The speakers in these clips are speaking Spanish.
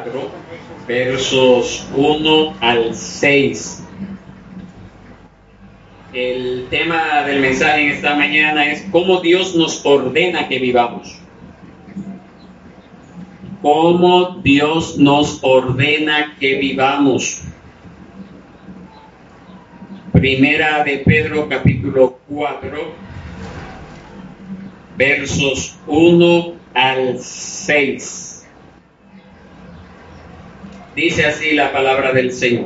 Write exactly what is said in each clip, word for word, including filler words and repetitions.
cuatro, versos uno al seis. El tema del mensaje en esta mañana es cómo Dios nos ordena que vivamos. Cómo Dios nos ordena que vivamos. Primera de Pedro, capítulo cuatro, versos uno al seis. Dice así la palabra del Señor.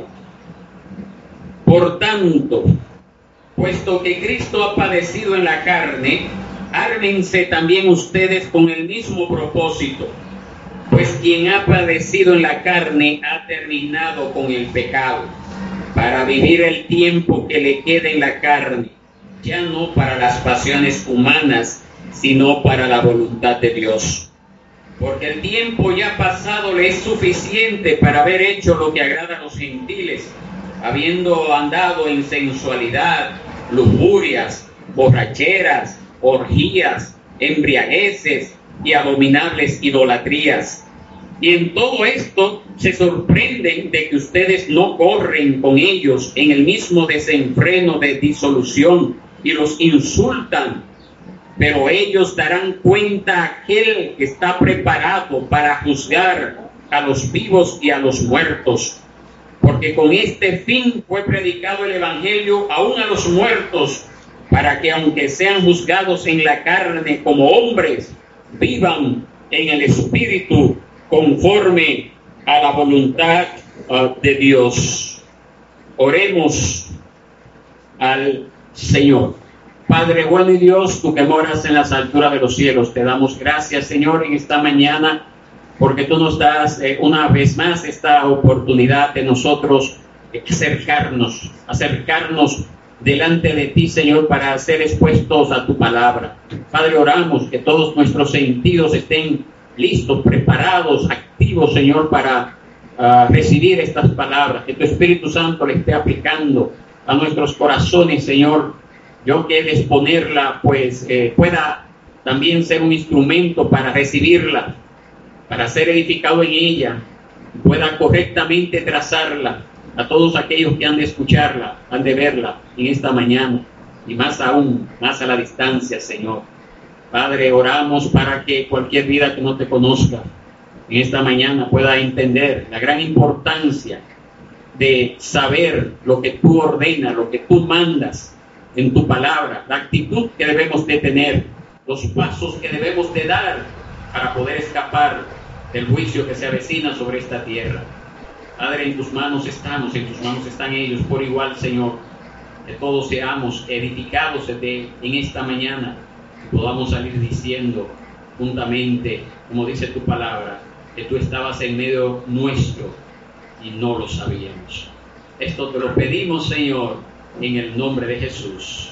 Por tanto, puesto que Cristo ha padecido en la carne, ármense también ustedes con el mismo propósito. Pues quien ha padecido en la carne ha terminado con el pecado, para vivir el tiempo que le queda en la carne, ya no para las pasiones humanas, sino para la voluntad de Dios. Porque el tiempo ya pasado le es suficiente para haber hecho lo que agrada a los gentiles, habiendo andado en sensualidad, lujurias, borracheras, orgías, embriagueces y abominables idolatrías. Y en todo esto se sorprenden de que ustedes no corren con ellos en el mismo desenfreno de disolución y los insultan. Pero ellos darán cuenta a aquel que está preparado para juzgar a los vivos y a los muertos. Porque con este fin fue predicado el Evangelio aún a los muertos, para que aunque sean juzgados en la carne como hombres, vivan en el Espíritu conforme a la voluntad uh, de Dios. Oremos al Señor. Padre bueno y Dios, tú que moras en las alturas de los cielos, te damos gracias, Señor, en esta mañana, porque tú nos das eh, una vez más esta oportunidad de nosotros eh, acercarnos, acercarnos delante de ti, Señor, para ser expuestos a tu palabra. Padre, oramos que todos nuestros sentidos estén listos, preparados, activos, Señor, para uh, recibir estas palabras, que tu Espíritu Santo le esté aplicando a nuestros corazones, Señor. Yo que de exponerla, pues, eh, pueda también ser un instrumento para recibirla, para ser edificado en ella, pueda correctamente trazarla a todos aquellos que han de escucharla, han de verla en esta mañana, y más aún, más a la distancia, Señor. Padre, oramos para que cualquier vida que no te conozca en esta mañana pueda entender la gran importancia de saber lo que tú ordenas, lo que tú mandas en tu palabra, la actitud que debemos de tener, los pasos que debemos de dar para poder escapar del juicio que se avecina sobre esta tierra. Padre, en tus manos estamos, en tus manos están ellos por igual, Señor. Que todos seamos edificados de, en esta mañana, que podamos salir diciendo juntamente, como dice tu palabra, que tú estabas en medio nuestro y no lo sabíamos. Esto te lo pedimos, Señor, en el nombre de Jesús.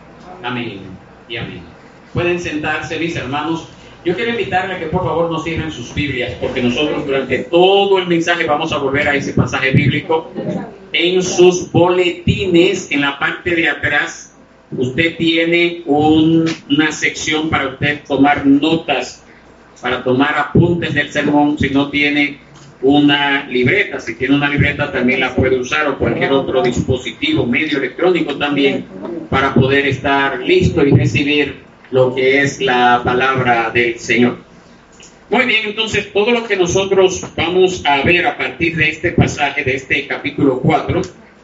Amén y amén. Pueden sentarse, mis hermanos. Yo quiero invitarle a que por favor nos cierren sus Biblias, porque nosotros durante todo el mensaje vamos a volver a ese pasaje bíblico. En sus boletines, en la parte de atrás, usted tiene un, una sección para usted tomar notas, para tomar apuntes del sermón. Si no tiene una libreta, si tiene una libreta también la puede usar, o cualquier otro dispositivo, medio electrónico también, para poder estar listo y recibir lo que es la palabra del Señor. Muy bien, entonces todo lo que nosotros vamos a ver a partir de este pasaje, de este capítulo cuatro,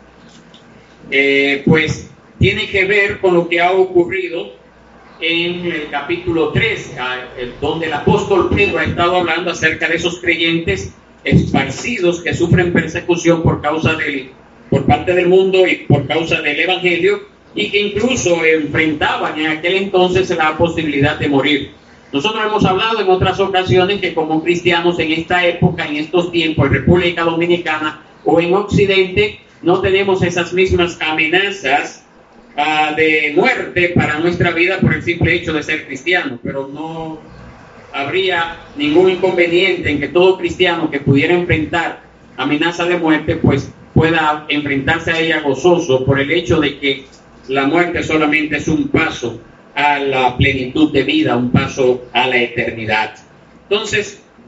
eh, pues tiene que ver con lo que ha ocurrido en el capítulo tres, donde el apóstol Pedro ha estado hablando acerca de esos creyentes esparcidos que sufren persecución por causa del, por parte del mundo y por causa del evangelio, y que incluso enfrentaban en aquel entonces la posibilidad de morir. Nosotros hemos hablado en otras ocasiones que como cristianos en esta época, en estos tiempos, en República Dominicana o en Occidente, no tenemos esas mismas amenazas uh, de muerte para nuestra vida por el simple hecho de ser cristiano, pero no habría ningún inconveniente en que todo cristiano que pudiera enfrentar amenaza de muerte, pues pueda enfrentarse a ella gozoso por el hecho de que la muerte solamente es un paso a la plenitud de vida, un paso a la eternidad. Entonces,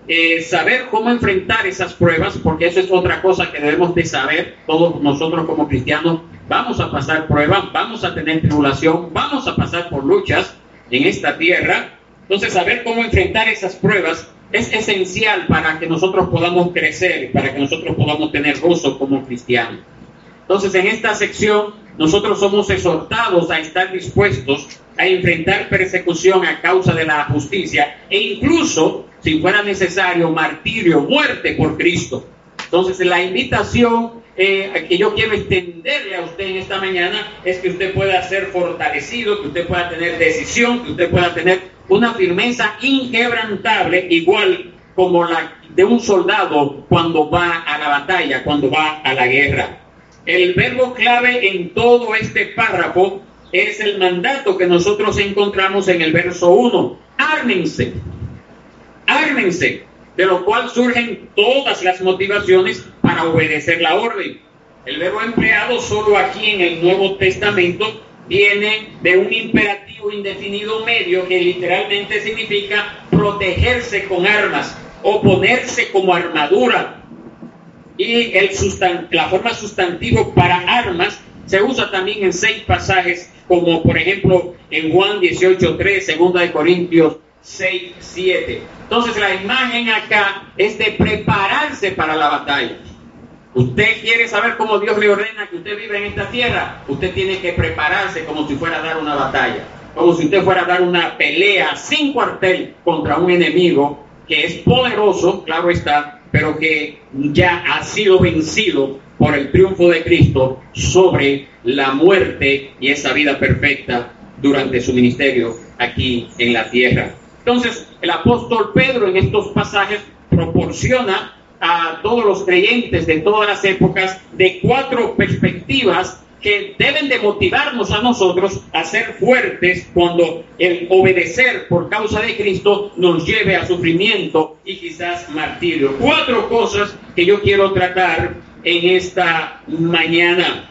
eh, saber cómo enfrentar esas pruebas, porque eso es otra cosa que debemos de saber. Todos nosotros como cristianos vamos a pasar pruebas, vamos a tener tribulación, vamos a pasar por luchas en esta tierra. Entonces, saber cómo enfrentar esas pruebas es esencial para que nosotros podamos crecer, para que nosotros podamos tener gozo como cristianos. Entonces, en esta sección, nosotros somos exhortados a estar dispuestos a enfrentar persecución a causa de la justicia e incluso, si fuera necesario, martirio, muerte por Cristo. Entonces, la invitación eh, que yo quiero extenderle a usted en esta mañana es que usted pueda ser fortalecido, que usted pueda tener decisión, que usted pueda tener una firmeza inquebrantable, igual como la de un soldado cuando va a la batalla, cuando va a la guerra. El verbo clave en todo este párrafo es el mandato que nosotros encontramos en el verso uno. Ármense, ármense, de lo cual surgen todas las motivaciones para obedecer la orden. El verbo empleado solo aquí en el Nuevo Testamento viene de un imperativo indefinido medio que literalmente significa protegerse con armas o ponerse como armadura. Y el sustan- la forma sustantivo para armas se usa también en seis pasajes, como por ejemplo en Juan dieciocho tres, segunda de Corintios seis siete. Entonces la imagen acá es de prepararse para la batalla. Usted quiere saber cómo Dios le ordena que usted viva en esta tierra, usted tiene que prepararse como si fuera a dar una batalla, como si usted fuera a dar una pelea sin cuartel contra un enemigo que es poderoso, claro está, pero que ya ha sido vencido por el triunfo de Cristo sobre la muerte y esa vida perfecta durante su ministerio aquí en la tierra. Entonces, el apóstol Pedro en estos pasajes proporciona a todos los creyentes de todas las épocas de cuatro perspectivas que deben de motivarnos a nosotros a ser fuertes cuando el obedecer por causa de Cristo nos lleve a sufrimiento y quizás martirio. Cuatro cosas que yo quiero tratar en esta mañana.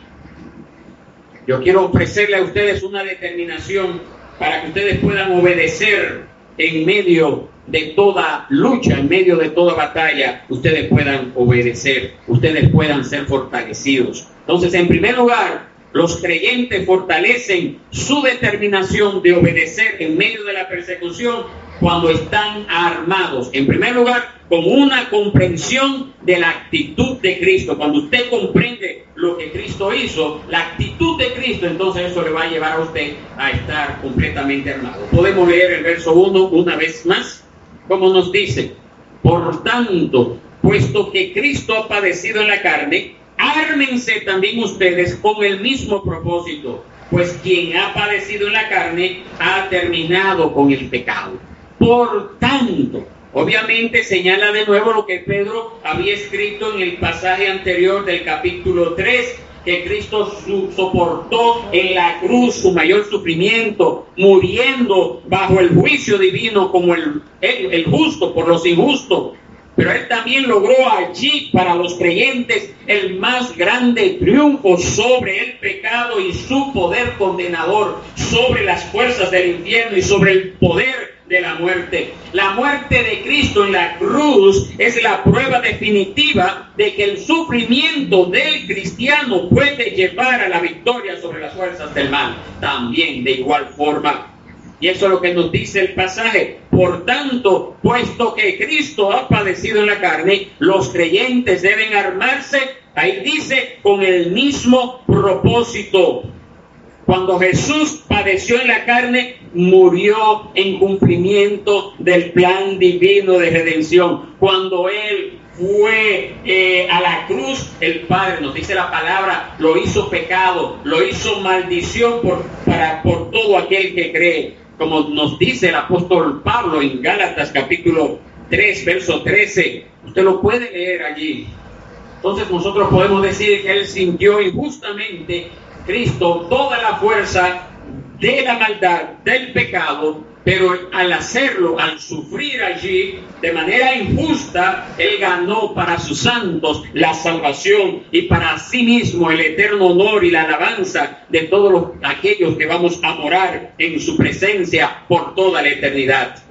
Yo quiero ofrecerle a ustedes una determinación para que ustedes puedan obedecer en medio de toda lucha, en medio de toda batalla, ustedes puedan obedecer, ustedes puedan ser fortalecidos. Entonces, en primer lugar, los creyentes fortalecen su determinación de obedecer en medio de la persecución cuando están armados. En primer lugar, con una comprensión de la actitud de Cristo. Cuando usted comprende lo que Cristo hizo, la actitud de Cristo, entonces eso le va a llevar a usted a estar completamente armado. Podemos leer el verso uno una vez más, como nos dice: por tanto, puesto que Cristo ha padecido en la carne, ármense también ustedes con el mismo propósito, pues quien ha padecido en la carne ha terminado con el pecado. Por tanto, obviamente señala de nuevo lo que Pedro había escrito en el pasaje anterior del capítulo tres, que Cristo su, soportó en la cruz su mayor sufrimiento, muriendo bajo el juicio divino como el, el, el justo por los injustos. Pero Él también logró allí para los creyentes el más grande triunfo sobre el pecado y su poder condenador, sobre las fuerzas del infierno y sobre el poder de la muerte. La muerte de Cristo en la cruz es la prueba definitiva de que el sufrimiento del cristiano puede llevar a la victoria sobre las fuerzas del mal. También de igual forma. Y eso es lo que nos dice el pasaje. Por tanto, puesto que Cristo ha padecido en la carne, los creyentes deben armarse, ahí dice, con el mismo propósito. Cuando Jesús padeció en la carne, murió en cumplimiento del plan divino de redención. Cuando Él fue eh, a la cruz, el Padre, nos dice la palabra, lo hizo pecado, lo hizo maldición por, para, por todo aquel que cree. Como nos dice el apóstol Pablo en Gálatas capítulo tres, verso trece. Usted lo puede leer allí. Entonces nosotros podemos decir que Él sintió injustamente, Cristo, toda la fuerza de la maldad, del pecado, pero al hacerlo, al sufrir allí de manera injusta, Él ganó para sus santos la salvación y para sí mismo el eterno honor y la alabanza de todos los, aquellos que vamos a morar en su presencia por toda la eternidad.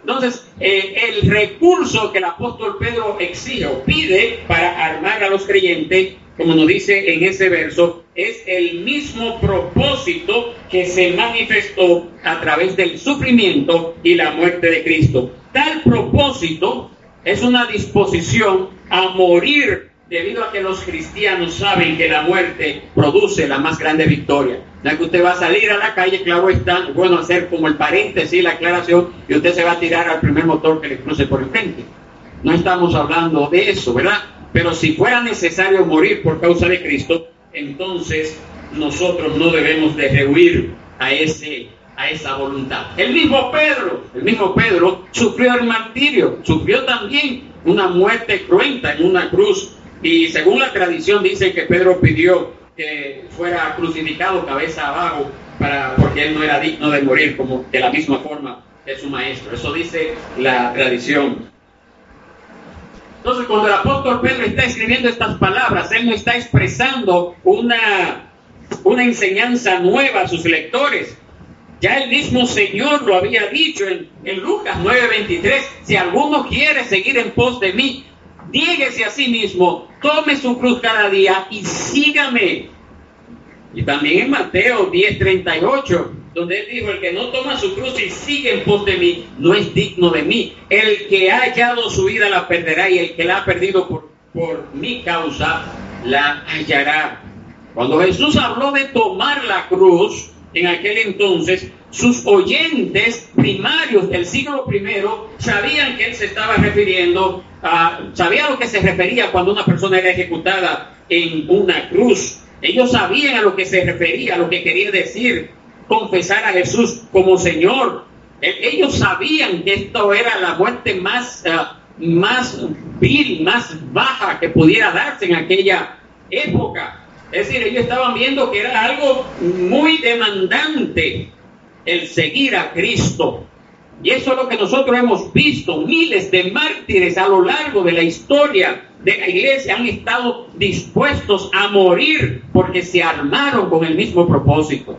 Entonces, eh, el recurso que el apóstol Pedro exige o pide para armar a los creyentes, como nos dice en ese verso, es el mismo propósito que se manifestó a través del sufrimiento y la muerte de Cristo. Tal propósito es una disposición a morir debido a que los cristianos saben que la muerte produce la más grande victoria. No es que usted va a salir a la calle, claro está, bueno, hacer como el paréntesis, la aclaración, y usted se va a tirar al primer motor que le cruce por el frente. No estamos hablando de eso, ¿verdad? Pero si fuera necesario morir por causa de Cristo, entonces nosotros no debemos de rehuir a ese a esa voluntad. El mismo Pedro, el mismo Pedro sufrió el martirio, sufrió también una muerte cruenta en una cruz. Y según la tradición dice que Pedro pidió que fuera crucificado cabeza abajo para, porque él no era digno de morir como de la misma forma que su maestro. Eso dice la tradición. Entonces, cuando el apóstol Pedro está escribiendo estas palabras, él no está expresando una, una enseñanza nueva a sus lectores. Ya el mismo Señor lo había dicho en, en Lucas nueve veintitrés, si alguno quiere seguir en pos de mí, niéguese a sí mismo, tome su cruz cada día y sígame. Y también en Mateo diez treinta y ocho, donde él dijo, el que no toma su cruz y sigue en pos de mí, no es digno de mí. El que ha hallado su vida la perderá, y el que la ha perdido por, por mi causa, la hallará. Cuando Jesús habló de tomar la cruz, en aquel entonces, sus oyentes primarios del siglo primero sabían que él se estaba refiriendo a, sabía a lo que se refería cuando una persona era ejecutada en una cruz. Ellos sabían a lo que se refería, a lo que quería decir confesar a Jesús como Señor. Ellos sabían que esto era la muerte más, uh, más vil, más baja que pudiera darse en aquella época. Es decir, ellos estaban viendo que era algo muy demandante el seguir a Cristo. Y eso es lo que nosotros hemos visto. Miles de mártires a lo largo de la historia de la iglesia han estado dispuestos a morir porque se armaron con el mismo propósito.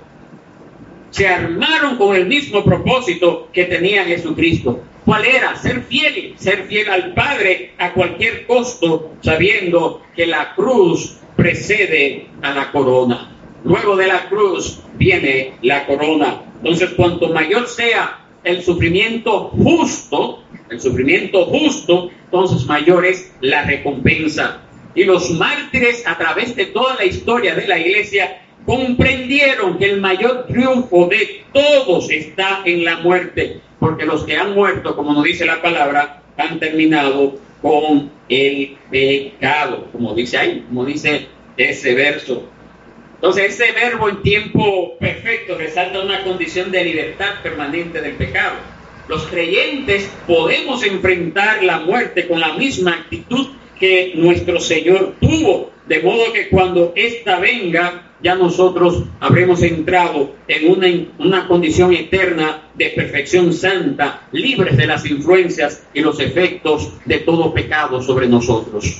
Se armaron con el mismo propósito que tenía Jesucristo. ¿Cuál era? Ser fiel, ser fiel al Padre a cualquier costo, sabiendo que la cruz precede a la corona. Luego de la cruz viene la corona. Entonces, cuanto mayor sea el sufrimiento justo, el sufrimiento justo, entonces mayor es la recompensa. Y los mártires a través de toda la historia de la iglesia comprendieron que el mayor triunfo de todos está en la muerte, porque los que han muerto, como nos dice la palabra, han terminado con el pecado, como dice ahí, como dice ese verso. Entonces, ese verbo en tiempo perfecto resalta una condición de libertad permanente del pecado. Los creyentes podemos enfrentar la muerte con la misma actitud que nuestro Señor tuvo, de modo que cuando ésta venga, ya nosotros habremos entrado en una, una condición eterna de perfección santa, libres de las influencias y los efectos de todo pecado sobre nosotros.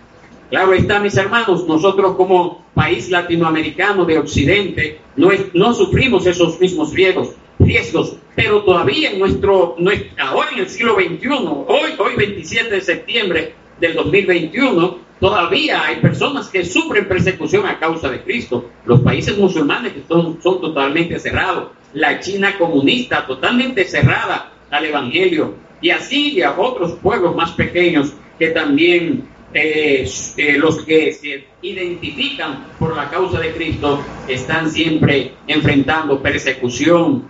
Claro está, mis hermanos, nosotros como país latinoamericano de Occidente no, es, no sufrimos esos mismos riesgos, riesgos, pero todavía en nuestro, nuestro, ahora en el siglo veintiuno, hoy, hoy veintisiete de septiembre del dos mil veintiuno, todavía hay personas que sufren persecución a causa de Cristo. Los países musulmanes que son, son totalmente cerrados, la China comunista totalmente cerrada al Evangelio, y así y a otros pueblos más pequeños que también Eh, eh, los que se identifican por la causa de Cristo están siempre enfrentando persecución,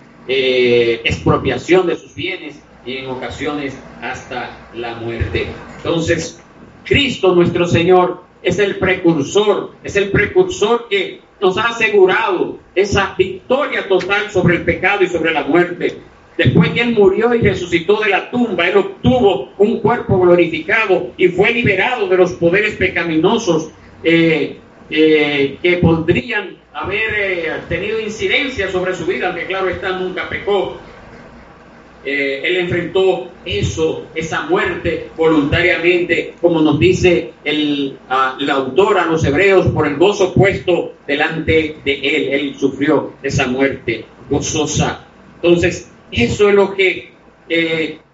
eh, expropiación de sus bienes y en ocasiones hasta la muerte. Entonces, Cristo nuestro Señor es el precursor, es el precursor que nos ha asegurado esa victoria total sobre el pecado y sobre la muerte. Después que Él murió y resucitó de la tumba, Él obtuvo un cuerpo glorificado y fue liberado de los poderes pecaminosos eh, eh, que podrían haber eh, tenido incidencia sobre su vida, aunque claro está, nunca pecó. Eh, él enfrentó eso, esa muerte voluntariamente, como nos dice el, uh, el autor a los hebreos, por el gozo puesto delante de Él. Él sufrió esa muerte gozosa. Entonces, eso es lo que eh,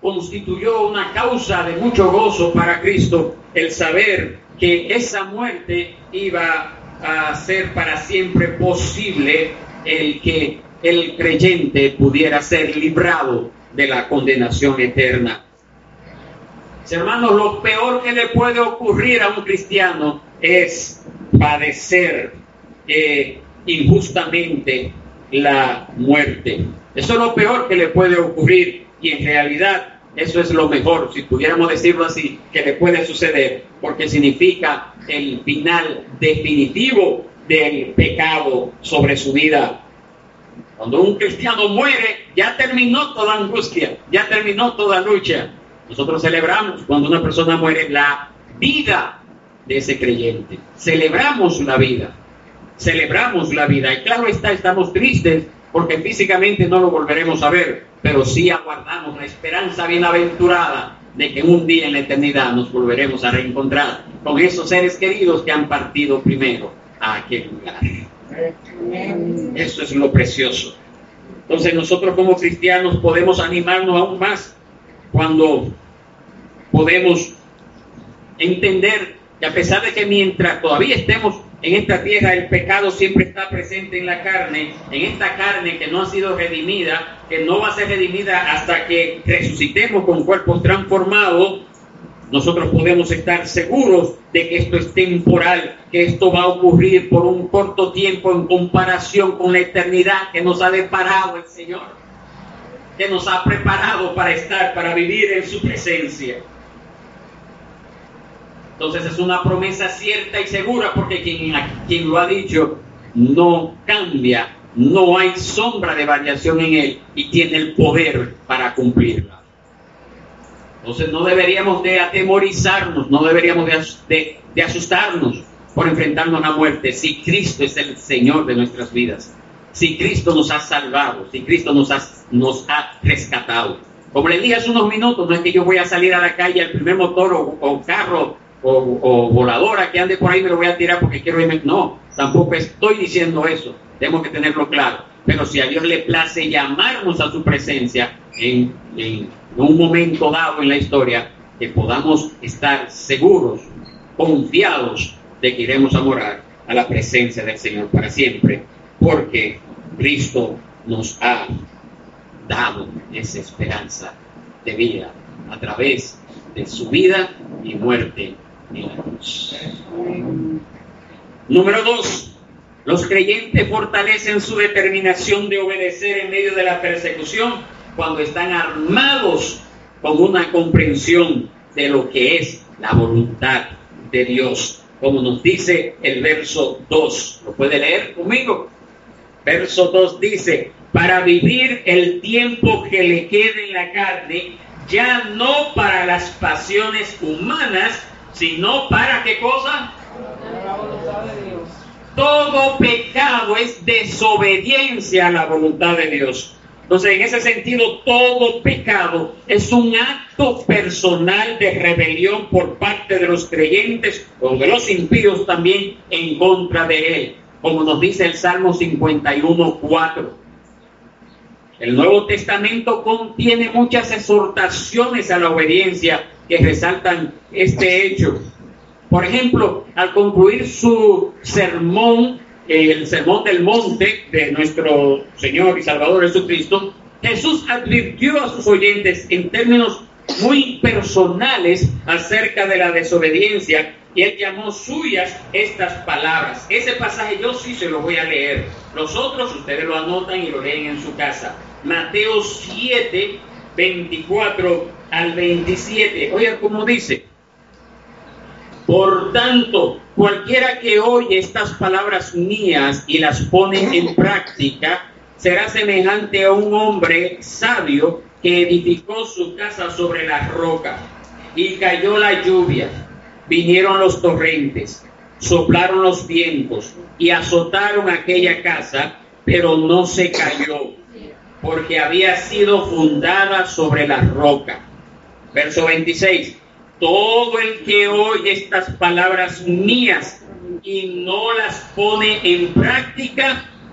constituyó una causa de mucho gozo para Cristo el saber que esa muerte iba a ser para siempre posible el que el creyente pudiera ser librado de la condenación eterna. Hermanos, lo peor que le puede ocurrir a un cristiano es padecer eh, injustamente la muerte. Eso es lo peor que le puede ocurrir, y en realidad eso es lo mejor, si pudiéramos decirlo así, que le puede suceder, porque significa el final definitivo del pecado sobre su vida. Cuando un cristiano muere, ya terminó toda angustia, ya terminó toda lucha. Nosotros celebramos cuando una persona muere la vida de ese creyente. Celebramos la vida, celebramos la vida. Y claro está, estamos tristes porque físicamente no lo volveremos a ver, pero sí aguardamos la esperanza bienaventurada de que un día en la eternidad nos volveremos a reencontrar con esos seres queridos que han partido primero a aquel lugar. Eso es lo precioso. Entonces nosotros como cristianos podemos animarnos aún más cuando podemos entender que a pesar de que mientras todavía estemos en esta tierra, el pecado siempre está presente en la carne, en esta carne que no ha sido redimida, que no va a ser redimida hasta que resucitemos con cuerpos transformados. Nosotros podemos estar seguros de que esto es temporal, que esto va a ocurrir por un corto tiempo en comparación con la eternidad que nos ha deparado el Señor, que nos ha preparado para estar, para vivir en su presencia. Entonces es una promesa cierta y segura, porque quien, quien lo ha dicho no cambia, no hay sombra de variación en él y tiene el poder para cumplirla. Entonces no deberíamos de atemorizarnos, no deberíamos de, de, de asustarnos por enfrentarnos a la muerte, si Cristo es el Señor de nuestras vidas, si Cristo nos ha salvado, si Cristo nos ha, nos ha rescatado. Como les dije hace unos minutos, no es que yo voy a salir a la calle al primer motor o, o carro o, o voladora que ande por ahí me lo voy a tirar porque quiero irme. No, tampoco estoy diciendo eso, tenemos que tenerlo claro. Pero si a Dios le place llamarnos a su presencia en, en un momento dado en la historia, que podamos estar seguros, confiados de que iremos a morar a la presencia del Señor para siempre, porque Cristo nos ha dado esa esperanza de vida a través de su vida y muerte en la cruz. Número dos. Los creyentes fortalecen su determinación de obedecer en medio de la persecución cuando están armados con una comprensión de lo que es la voluntad de Dios. Como nos dice el verso dos. ¿Lo puede leer conmigo? Verso dos dice: para vivir el tiempo que le quede en la carne, ya no para las pasiones humanas, sino para ¿qué cosa? Para la voluntad de Dios. Todo pecado es desobediencia a la voluntad de Dios. Entonces, en ese sentido, todo pecado es un acto personal de rebelión por parte de los creyentes o de los impíos también en contra de él, como nos dice el Salmo cincuenta y uno, cuatro. El Nuevo Testamento contiene muchas exhortaciones a la obediencia que resaltan este hecho. Por ejemplo, al concluir su sermón, el sermón del monte de nuestro Señor y Salvador Jesucristo, Jesús advirtió a sus oyentes en términos muy personales acerca de la desobediencia, y él llamó suyas estas palabras. Ese pasaje yo sí se lo voy a leer. Los otros ustedes lo anotan y lo leen en su casa. Mateo siete, veinticuatro al veintisiete. Oiga cómo dice: por tanto, cualquiera que oye estas palabras mías y las pone en práctica, será semejante a un hombre sabio que edificó su casa sobre la roca. Y cayó la lluvia, vinieron los torrentes, soplaron los vientos y azotaron aquella casa, pero no se cayó, porque había sido fundada sobre la roca. Verso veintiséis. Todo el que oye estas palabras mías y no las pone en práctica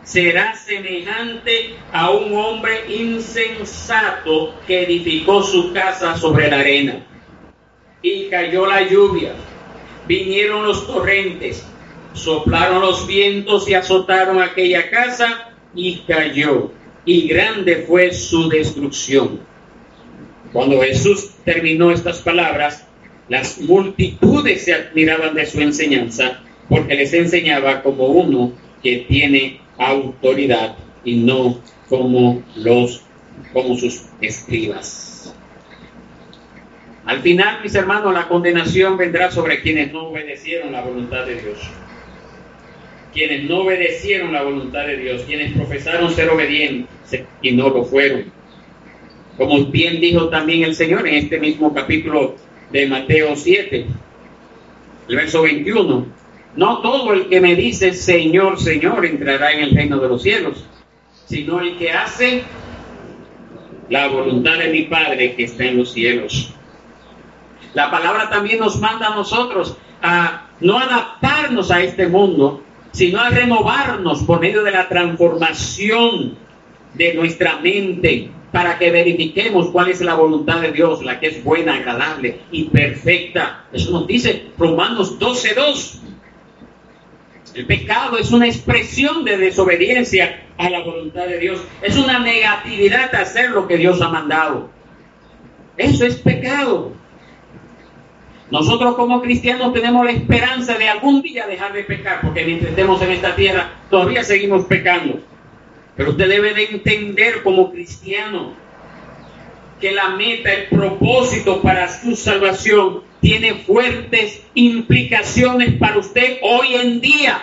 será semejante a un hombre insensato que edificó su casa sobre la arena. Y cayó la lluvia, vinieron los torrentes, soplaron los vientos y azotaron aquella casa, y cayó, y grande fue su destrucción. Cuando Jesús terminó estas palabras, las multitudes se admiraban de su enseñanza, porque les enseñaba como uno que tiene autoridad y no como los como sus escribas. Al final, mis hermanos, la condenación vendrá sobre quienes no obedecieron la voluntad de Dios. Quienes no obedecieron la voluntad de Dios, quienes profesaron ser obedientes y no lo fueron. Como bien dijo también el Señor en este mismo capítulo de Mateo siete, el verso veintiuno. No todo el que me dice Señor, Señor entrará en el reino de los cielos, sino el que hace la voluntad de mi Padre que está en los cielos. La palabra también nos manda a nosotros a no adaptarnos a este mundo, sino a renovarnos por medio de la transformación de nuestra mente, para que verifiquemos cuál es la voluntad de Dios, la que es buena, agradable y perfecta. Eso nos dice Romanos doce dos. El pecado es una expresión de desobediencia a la voluntad de Dios. Es una negatividad a hacer lo que Dios ha mandado. Eso es pecado. Nosotros como cristianos tenemos la esperanza de algún día dejar de pecar, porque mientras estemos en esta tierra todavía seguimos pecando. Pero usted debe de entender como cristiano que la meta, el propósito para su salvación tiene fuertes implicaciones para usted hoy en día.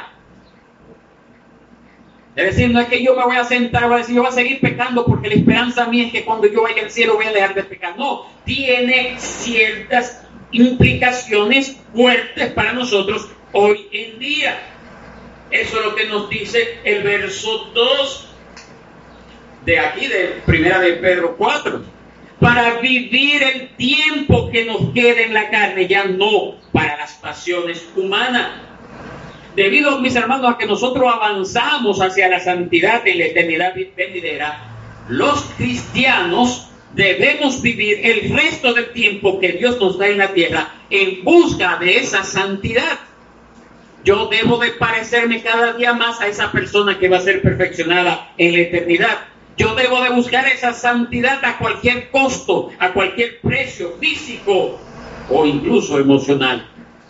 Es decir, no es que yo me voy a sentar, voy a decir, yo voy a seguir pecando porque la esperanza mía es que cuando yo vaya al cielo voy a dejar de pecar. No, tiene ciertas implicaciones fuertes para nosotros hoy en día. Eso es lo que nos dice el verso dos de aquí, de primera de Pedro cuatro. Para vivir el tiempo que nos queda en la carne, ya no para las pasiones humanas. Debido, mis hermanos, a que nosotros avanzamos hacia la santidad en la eternidad venidera, los cristianos debemos vivir el resto del tiempo que Dios nos da en la tierra en busca de esa santidad. Yo debo de parecerme cada día más a esa persona que va a ser perfeccionada en la eternidad. Yo debo de buscar esa santidad a cualquier costo, a cualquier precio físico o incluso emocional.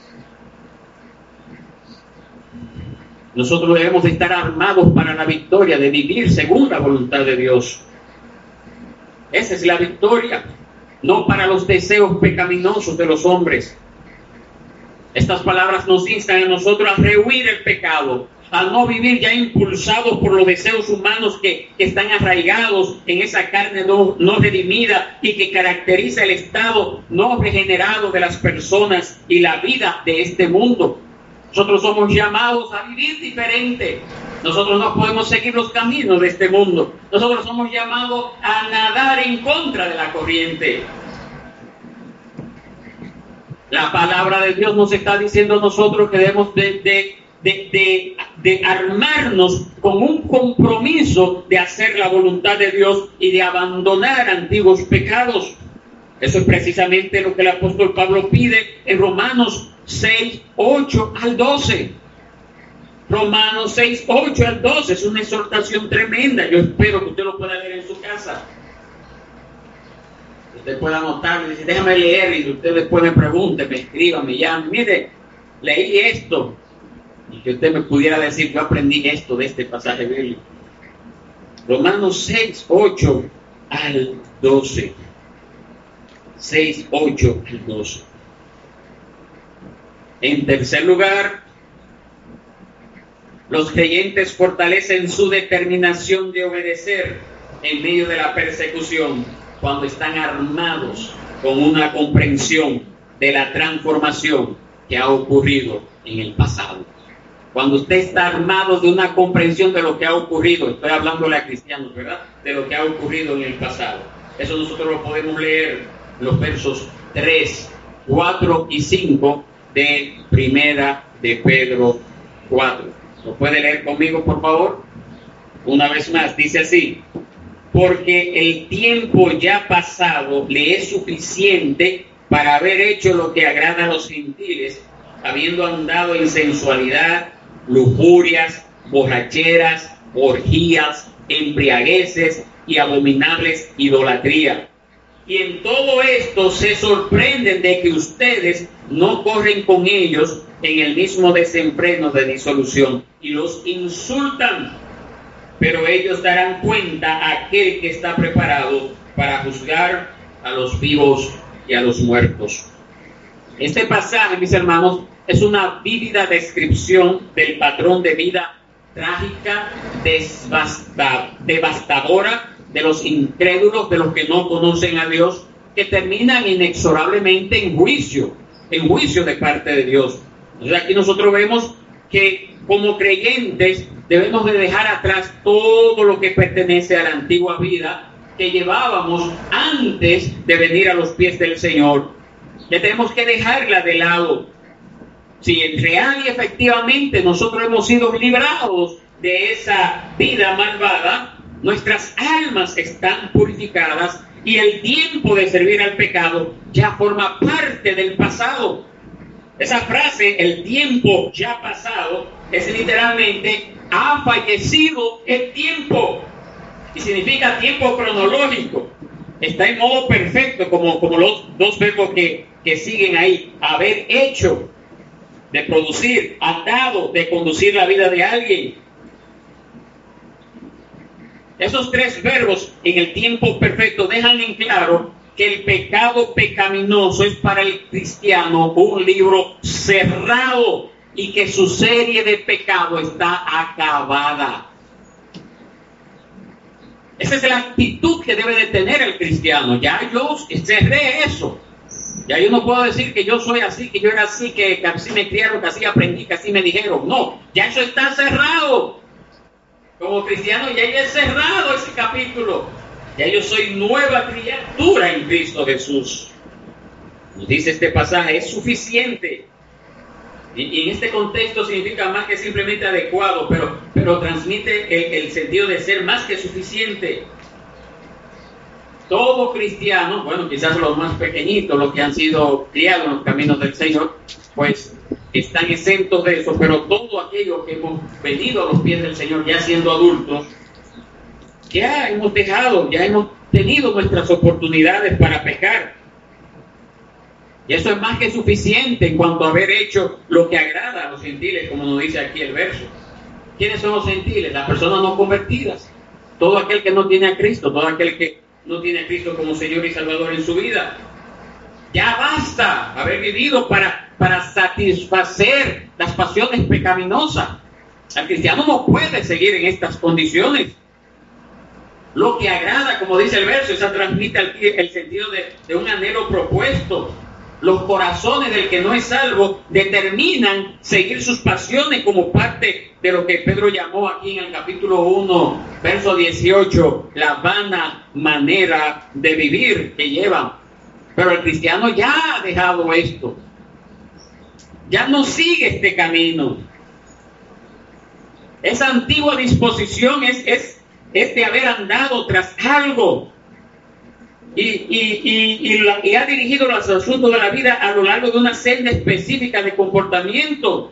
Nosotros debemos de estar armados para la victoria, de vivir según la voluntad de Dios. Esa es la victoria, no para los deseos pecaminosos de los hombres. Estas palabras nos instan a nosotros a rehuir el pecado, a no vivir ya impulsados por los deseos humanos que, que están arraigados en esa carne no, no redimida y que caracteriza el estado no regenerado de las personas y la vida de este mundo. Nosotros somos llamados a vivir diferente. Nosotros no podemos seguir los caminos de este mundo. Nosotros somos llamados a nadar en contra de la corriente. La palabra de Dios nos está diciendo a nosotros que debemos de, de, de, de, de armarnos con un compromiso de hacer la voluntad de Dios y de abandonar antiguos pecados. Eso es precisamente lo que el apóstol Pablo pide en Romanos seis, ocho al doce. Romanos seis, ocho al doce. Es una exhortación tremenda. Yo espero que usted lo pueda leer en su casa. Usted pueda anotarlo y decir, déjame leer, y usted después me pregunte, me escriba, me llame. Mire, leí esto. Y que usted me pudiera decir, yo aprendí esto de este pasaje bíblico. Romanos seis, ocho al doce. seis, ocho al doce. En tercer lugar, los creyentes fortalecen su determinación de obedecer en medio de la persecución cuando están armados con una comprensión de la transformación que ha ocurrido en el pasado. Cuando usted está armado de una comprensión de lo que ha ocurrido, estoy hablándole a cristianos, ¿verdad? De lo que ha ocurrido en el pasado. Eso nosotros lo podemos leer en los versos tres, cuatro y cinco de primera de Pedro cuatro. ¿Lo puede leer conmigo, por favor? una vez más, dice así: porque el tiempo ya pasado le es suficiente para haber hecho lo que agrada a los gentiles, habiendo andado en sensualidad, lujurias, borracheras, orgías, embriagueces y abominables idolatría. Y en todo esto se sorprenden de que ustedes no corren con ellos en el mismo desenfreno de disolución y los insultan. Pero ellos darán cuenta a aquel que está preparado para juzgar a los vivos y a los muertos. Este pasaje, mis hermanos, es una vívida descripción del patrón de vida trágica, desbasta, devastadora de los incrédulos, de los que no conocen a Dios, que terminan inexorablemente en juicio, en juicio de parte de Dios. Entonces aquí nosotros vemos que como creyentes debemos de dejar atrás todo lo que pertenece a la antigua vida que llevábamos antes de venir a los pies del Señor. Ya tenemos que dejarla de lado. Si en real y efectivamente nosotros hemos sido librados de esa vida malvada, nuestras almas están purificadas y el tiempo de servir al pecado ya forma parte del pasado. Esa frase, el tiempo ya pasado, es literalmente ha fallecido el tiempo. Y significa tiempo cronológico. Está en modo perfecto, como, como los dos verbos que, que siguen ahí: haber hecho, de producir, andado, de conducir la vida de alguien. Esos tres verbos en el tiempo perfecto dejan en claro que el pecado pecaminoso es para el cristiano un libro cerrado y que su serie de pecado está acabada. Esa es la actitud que debe de tener el cristiano. Ya yo cerré eso. Ya yo no puedo decir que yo soy así, que yo era así, que, que así me criaron, que así aprendí, que así me dijeron. No, ya eso está cerrado. Como cristiano ya he cerrado ese capítulo. Ya yo soy nueva criatura en Cristo Jesús. Nos dice este pasaje, es suficiente. Y, y en este contexto significa más que simplemente adecuado, pero, pero transmite el, el sentido de ser más que suficiente. Todo cristiano, bueno, quizás los más pequeñitos, los que han sido criados en los caminos del Señor, pues están exentos de eso, pero todo aquello que hemos venido a los pies del Señor ya siendo adultos, ya hemos dejado, ya hemos tenido nuestras oportunidades para pecar. Y eso es más que suficiente en cuanto a haber hecho lo que agrada a los gentiles, como nos dice aquí el verso. ¿Quiénes son los gentiles? Las personas no convertidas. Todo aquel que no tiene a Cristo, todo aquel que no tiene a Cristo como Señor y Salvador en su vida. Ya basta haber vivido para, para satisfacer las pasiones pecaminosas. El cristiano no puede seguir en estas condiciones. Lo que agrada, como dice el verso, esa transmite el, el sentido de, de un anhelo propuesto. Los corazones del que no es salvo determinan seguir sus pasiones como parte de lo que Pedro llamó aquí en el capítulo uno, verso dieciocho, la vana manera de vivir que llevan. Pero el cristiano ya ha dejado esto. Ya no sigue este camino. Esa antigua disposición es, es, es de haber andado tras algo. Y, y, y, y, la, y ha dirigido los asuntos de la vida a lo largo de una senda específica de comportamiento.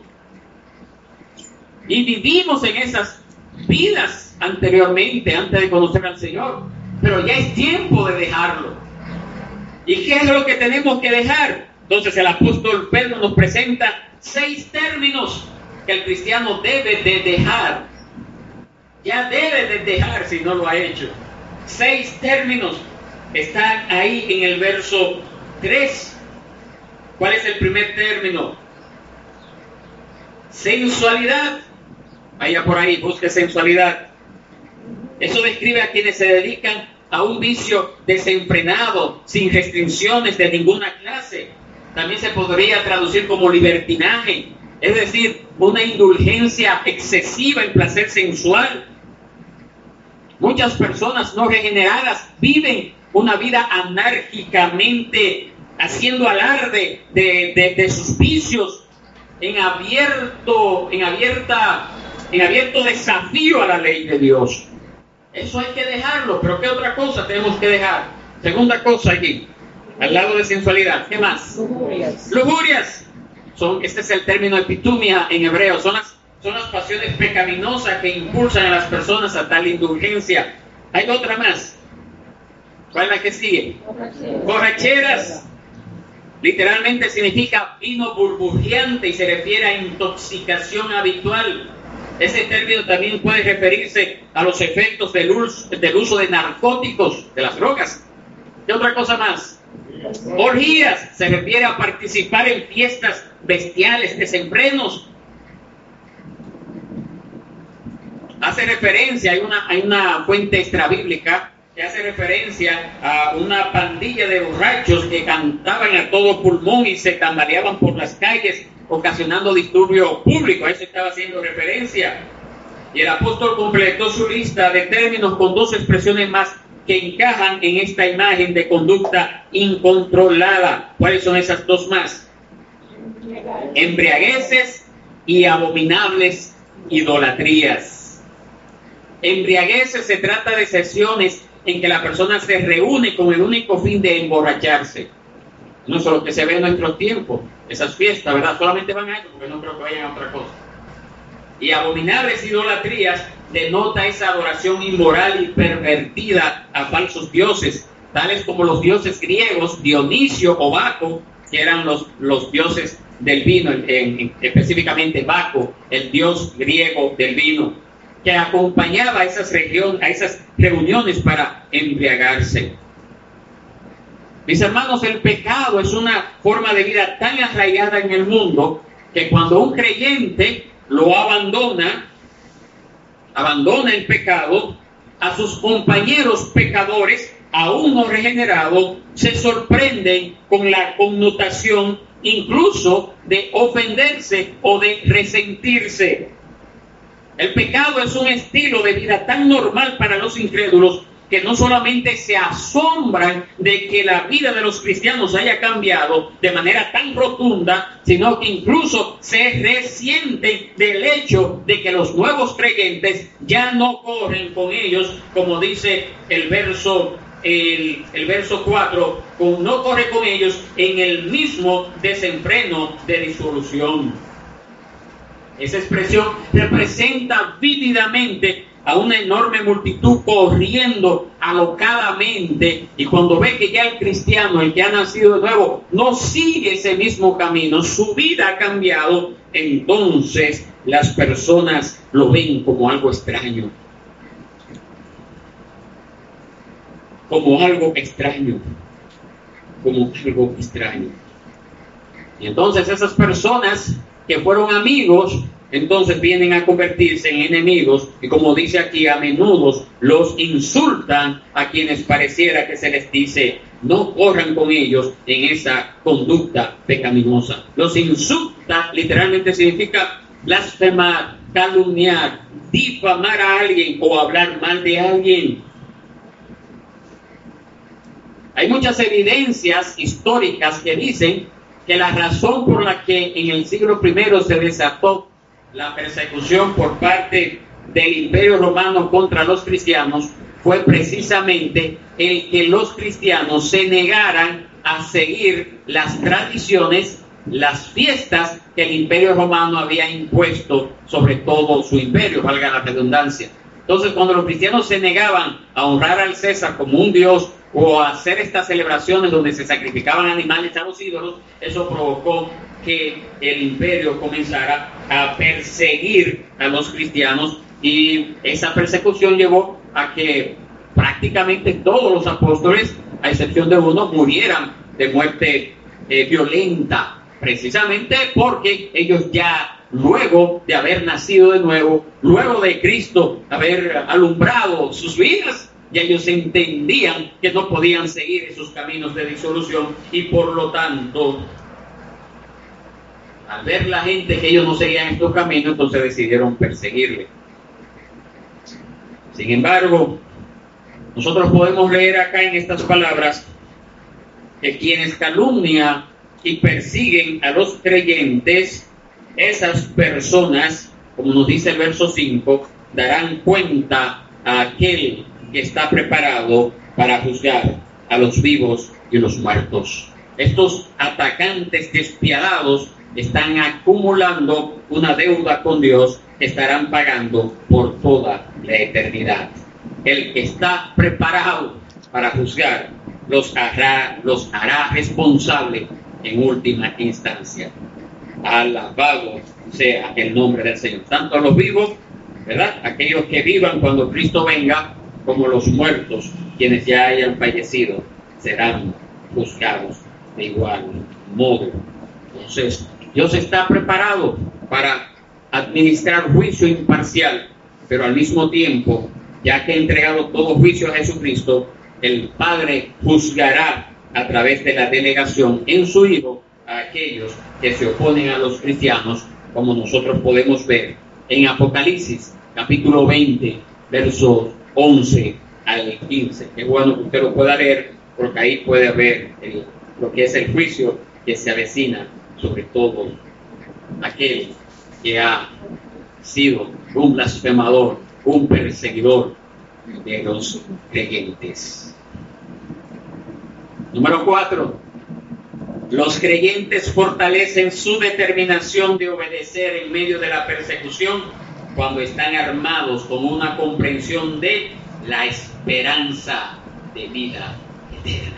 Y vivimos en esas vidas anteriormente, antes de conocer al Señor. Pero ya es tiempo de dejarlo. ¿Y qué es lo que tenemos que dejar? Entonces el apóstol Pedro nos presenta seis términos que el cristiano debe de dejar. Ya debe de dejar si no lo ha hecho. Seis términos. Está ahí en el verso tres. ¿Cuál es el primer término? Sensualidad. Vaya por ahí, busque sensualidad. Eso describe a quienes se dedican a un vicio desenfrenado, sin restricciones de ninguna clase. También se podría traducir como libertinaje, es decir, una indulgencia excesiva en placer sensual. Muchas personas no regeneradas viven una vida anárquicamente, haciendo alarde de, de, de sus vicios en abierto, en abierta en abierto desafío a la ley de Dios. Eso hay que dejarlo, pero ¿qué otra cosa tenemos que dejar? Segunda cosa aquí, al lado de sensualidad, ¿qué más? Lujurias. Lujurias. Son, este es el término epitumia en hebreo, son las, son las pasiones pecaminosas que impulsan a las personas a tal indulgencia. Hay otra más. ¿Cuál es la que sigue? Borracheras. Borracheras. Literalmente significa vino burbujeante y se refiere a intoxicación habitual. Ese término también puede referirse a los efectos del uso, del uso de narcóticos, de las drogas. ¿Qué otra cosa más? Orgías. Se refiere a participar en fiestas bestiales, desenfrenos. Hace referencia, hay una, hay una fuente extrabíblica que hace referencia a una pandilla de borrachos que cantaban a todo pulmón y se tambaleaban por las calles, ocasionando disturbio público. A eso estaba haciendo referencia. Y el apóstol completó su lista de términos con dos expresiones más que encajan en esta imagen de conducta incontrolada. ¿Cuáles son esas dos más? Embriagueces y abominables idolatrías. Embriagueces se trata de sesiones en que la persona se reúne con el único fin de emborracharse. No es lo que se ve en nuestros tiempos, esas fiestas, ¿verdad? Solamente van a eso, porque no creo que vayan a otra cosa. Y abominables idolatrías denota esa adoración inmoral y pervertida a falsos dioses, tales como los dioses griegos, Dionisio o Baco, que eran los, los dioses del vino, en, en, específicamente Baco, el dios griego del vino, que acompañaba a esas, region, a esas reuniones para embriagarse. Mis hermanos, el pecado es una forma de vida tan arraigada en el mundo que cuando un creyente lo abandona, abandona el pecado, a sus compañeros pecadores, aún no regenerados, se sorprenden con la connotación incluso de ofenderse o de resentirse. El pecado es un estilo de vida tan normal para los incrédulos que no solamente se asombran de que la vida de los cristianos haya cambiado de manera tan rotunda, sino que incluso se resienten del hecho de que los nuevos creyentes ya no corren con ellos, como dice el verso, el, el verso cuatro, con, no corre con ellos en el mismo desenfreno de disolución. Esa expresión representa vívidamente a una enorme multitud corriendo alocadamente, y cuando ve que ya el cristiano, el que ha nacido de nuevo, no sigue ese mismo camino, su vida ha cambiado, entonces las personas lo ven como algo extraño, como algo extraño, como algo extraño. Y entonces esas personas que fueron amigos, entonces vienen a convertirse en enemigos, y como dice aquí, a menudo los insultan a quienes pareciera que se les dice no corran con ellos en esa conducta pecaminosa. Los insulta literalmente significa blasfemar, calumniar, difamar a alguien o hablar mal de alguien. Hay muchas evidencias históricas que dicen que la razón por la que en el siglo primero se desató la persecución por parte del Imperio Romano contra los cristianos fue precisamente el que los cristianos se negaran a seguir las tradiciones, las fiestas que el Imperio Romano había impuesto sobre todo su imperio, valga la redundancia. Entonces, cuando los cristianos se negaban a honrar al César como un dios o a hacer estas celebraciones donde se sacrificaban animales a los ídolos, eso provocó que el imperio comenzara a perseguir a los cristianos, y esa persecución llevó a que prácticamente todos los apóstoles, a excepción de uno, murieran de muerte eh, violenta, precisamente porque ellos ya luego de haber nacido de nuevo, luego de Cristo haber alumbrado sus vidas, ya ellos entendían que no podían seguir esos caminos de disolución, y por lo tanto, al ver la gente que ellos no seguían estos caminos, entonces decidieron perseguirle. Sin embargo, nosotros podemos leer acá en estas palabras que quienes calumnian y persiguen a los creyentes, esas personas como nos dice el verso cinco, darán cuenta a aquel que está preparado para juzgar a los vivos y los muertos. Estos atacantes despiadados están acumulando una deuda con Dios que estarán pagando por toda la eternidad. El que está preparado para juzgar los hará, los hará responsables en última instancia. Alabado sea el nombre del Señor. Tanto los vivos, ¿verdad?, aquellos que vivan cuando Cristo venga, como los muertos, quienes ya hayan fallecido, serán juzgados de igual modo. Entonces, Dios está preparado para administrar juicio imparcial, pero al mismo tiempo, ya que ha entregado todo juicio a Jesucristo, el Padre juzgará a través de la delegación en su Hijo a aquellos que se oponen a los cristianos, como nosotros podemos ver en Apocalipsis, capítulo veinte, versos once al quince. Es bueno que usted lo pueda leer, porque ahí puede ver el, lo que es el juicio que se avecina sobre todo aquel que ha sido un blasfemador, un perseguidor de los creyentes. Número cuatro. Los creyentes fortalecen su determinación de obedecer en medio de la persecución cuando están armados con una comprensión de la esperanza de vida eterna.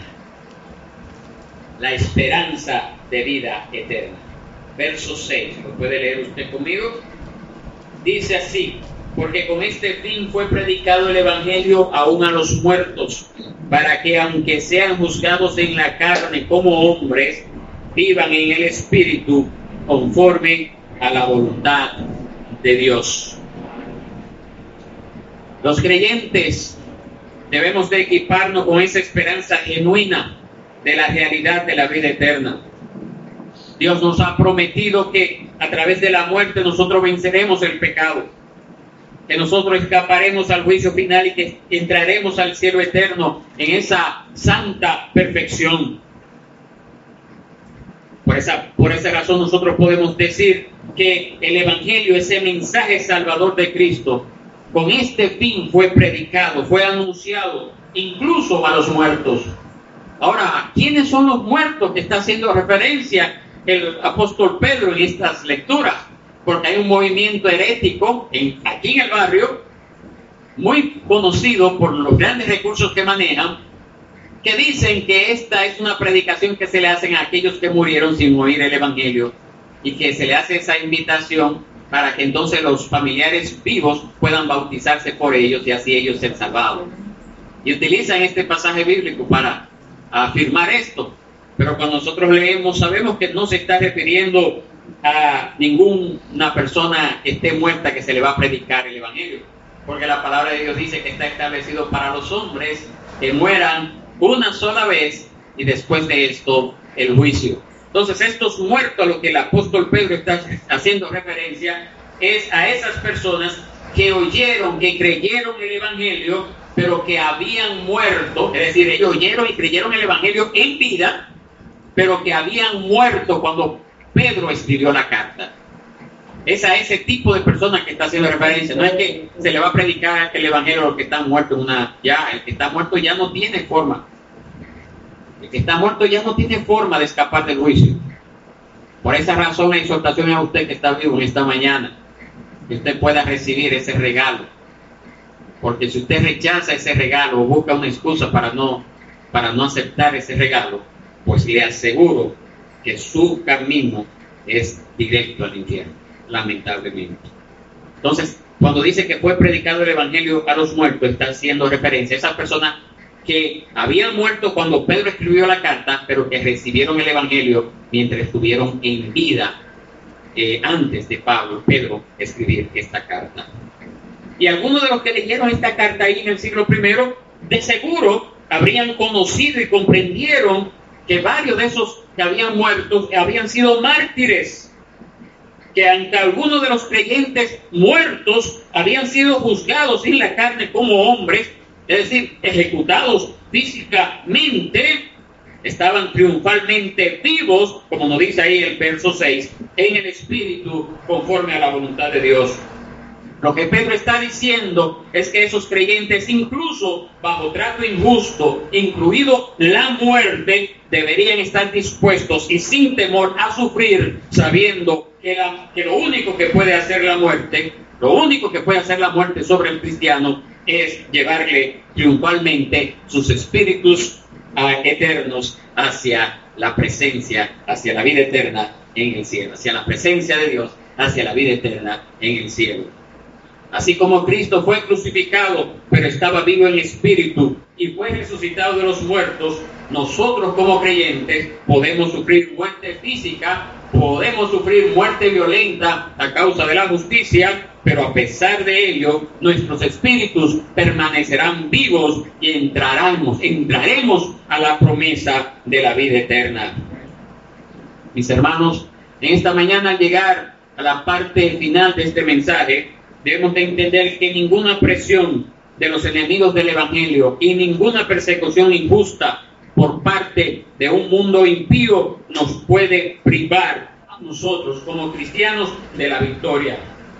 La esperanza de vida eterna. Verso seis, ¿lo puede leer usted conmigo? Dice así: porque con este fin fue predicado el Evangelio aún a los muertos, para que aunque sean juzgados en la carne como hombres, vivan en el Espíritu conforme a la voluntad de Dios. Los creyentes debemos de equiparnos con esa esperanza genuina de la realidad de la vida eterna. Dios nos ha prometido que a través de la muerte nosotros venceremos el pecado, que nosotros escaparemos al juicio final y que entraremos al cielo eterno en esa santa perfección. Por esa, por esa razón nosotros podemos decir que el Evangelio, ese mensaje salvador de Cristo, con este fin fue predicado, fue anunciado incluso a los muertos. Ahora, ¿a quiénes son los muertos que está haciendo referencia el apóstol Pedro en estas lecturas? Porque hay un movimiento herético en, aquí en el barrio, muy conocido por los grandes recursos que manejan, que dicen que esta es una predicación que se le hacen a aquellos que murieron sin oír el Evangelio, y que se le hace esa invitación para que entonces los familiares vivos puedan bautizarse por ellos y así ellos ser salvados. Y utilizan este pasaje bíblico para afirmar esto, pero cuando nosotros leemos sabemos que no se está refiriendo a ninguna persona que esté muerta que se le va a predicar el Evangelio, porque la palabra de Dios dice que está establecido para los hombres que mueran una sola vez y después de esto el juicio. Entonces estos muertos a los que el apóstol Pedro está haciendo referencia es a esas personas que oyeron, que creyeron el Evangelio, pero que habían muerto, es decir, ellos oyeron y creyeron el Evangelio en vida, pero que habían muerto cuando Pedro escribió la carta. Es a ese tipo de personas que está haciendo referencia. No es que se le va a predicar el Evangelio a los que están muertos. Una, ya, el que está muerto ya no tiene forma. El que está muerto ya no tiene forma de escapar del juicio. Por esa razón la exhortación es a usted que está vivo en esta mañana, que usted pueda recibir ese regalo. Porque si usted rechaza ese regalo o busca una excusa para no, para no aceptar ese regalo, pues le aseguro que su camino es directo al infierno, lamentablemente. Entonces, cuando dice que fue predicado el Evangelio a los muertos, está haciendo referencia a esas personas que habían muerto cuando Pedro escribió la carta, pero que recibieron el Evangelio mientras estuvieron en vida, eh, antes de Pablo, Pedro, escribir esta carta. Y algunos de los que leyeron esta carta ahí en el siglo primero, de seguro habrían conocido y comprendieron que varios de esos que habían muerto habían sido mártires, que ante algunos de los creyentes muertos habían sido juzgados en la carne como hombres, es decir, ejecutados físicamente, estaban triunfalmente vivos, como nos dice ahí el verso seis, en el Espíritu, conforme a la voluntad de Dios. Lo que Pedro está diciendo es que esos creyentes, incluso bajo trato injusto, incluido la muerte, deberían estar dispuestos y sin temor a sufrir, sabiendo que, la, que lo único que puede hacer la muerte, lo único que puede hacer la muerte sobre el cristiano es llevarle triunfalmente sus espíritus uh, eternos hacia la presencia, hacia la vida eterna en el cielo, hacia la presencia de Dios, hacia la vida eterna en el cielo. Así como Cristo fue crucificado, pero estaba vivo en espíritu y fue resucitado de los muertos, nosotros como creyentes podemos sufrir muerte física, podemos sufrir muerte violenta a causa de la justicia, pero a pesar de ello, nuestros espíritus permanecerán vivos y entraremos, entraremos a la promesa de la vida eterna. Mis hermanos, en esta mañana al llegar a la parte final de este mensaje, debemos de entender que ninguna presión de los enemigos del Evangelio y ninguna persecución injusta por parte de un mundo impío nos puede privar a nosotros como cristianos de la victoria.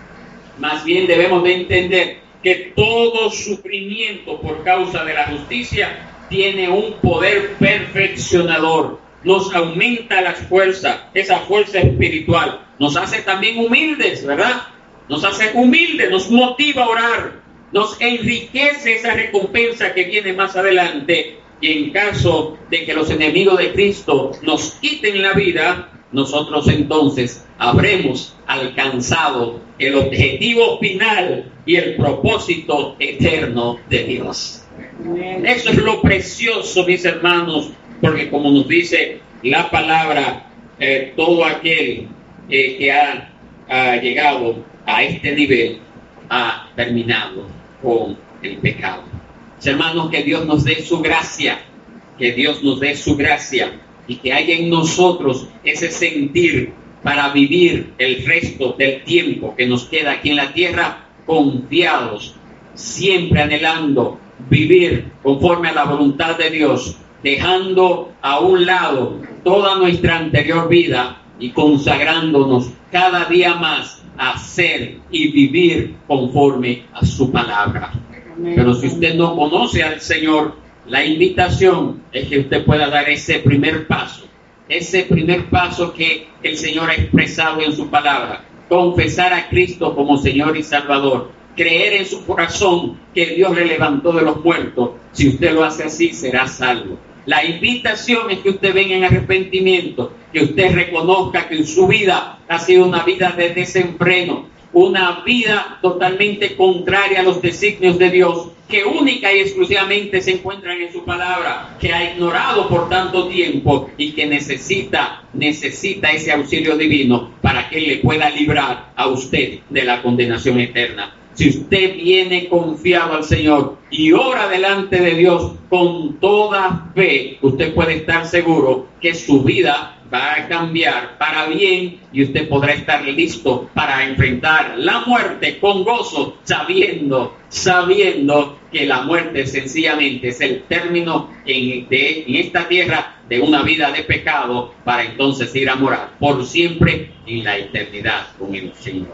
Más bien debemos de entender que todo sufrimiento por causa de la justicia tiene un poder perfeccionador. Nos aumenta la fuerza, esa fuerza espiritual. Nos hace también humildes, ¿verdad? Nos hace humildes, nos motiva a orar, nos enriquece esa recompensa que viene más adelante. Y en caso de que los enemigos de Cristo nos quiten la vida, nosotros entonces habremos alcanzado el objetivo final y el propósito eterno de Dios. Eso es lo precioso, mis hermanos, porque como nos dice la palabra, eh, todo aquel eh, que ha, ha llegado a este nivel ha terminado con el pecado. Hermanos, que Dios nos dé su gracia, que Dios nos dé su gracia y que haya en nosotros ese sentir para vivir el resto del tiempo que nos queda aquí en la tierra confiados, siempre anhelando vivir conforme a la voluntad de Dios, dejando a un lado toda nuestra anterior vida y consagrándonos cada día más a ser y vivir conforme a su palabra. Pero si usted no conoce al Señor, la invitación es que usted pueda dar ese primer paso, ese primer paso que el Señor ha expresado en su palabra, confesar a Cristo como Señor y Salvador, creer en su corazón que Dios le levantó de los muertos. Si usted lo hace así, será salvo. La invitación es que usted venga en arrepentimiento, que usted reconozca que en su vida ha sido una vida de desenfreno, una vida totalmente contraria a los designios de Dios, que única y exclusivamente se encuentran en su palabra, que ha ignorado por tanto tiempo y que necesita, necesita ese auxilio divino para que Él le pueda librar a usted de la condenación eterna. Si usted viene confiado al Señor y ora delante de Dios con toda fe, usted puede estar seguro que su vida va a cambiar para bien y usted podrá estar listo para enfrentar la muerte con gozo, sabiendo, sabiendo que la muerte sencillamente es el término en, de, en esta tierra de una vida de pecado para entonces ir a morar por siempre en la eternidad con el Señor.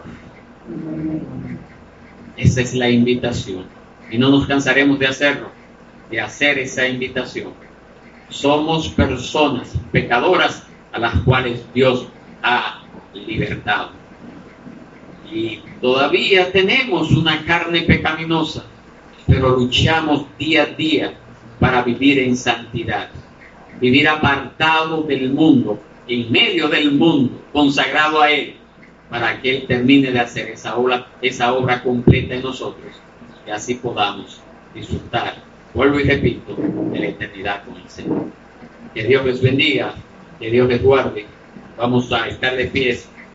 Esa es la invitación y no nos cansaremos de hacerlo, de hacer esa invitación. Somos personas pecadoras a las cuales Dios ha libertado. Y todavía tenemos una carne pecaminosa, pero luchamos día a día para vivir en santidad, vivir apartado del mundo, en medio del mundo, consagrado a Él, para que Él termine de hacer esa obra, esa obra completa en nosotros, y así podamos disfrutar, vuelvo y repito, de la eternidad con el Señor. Que Dios les bendiga, que Dios les guarde. Vamos a estar de pies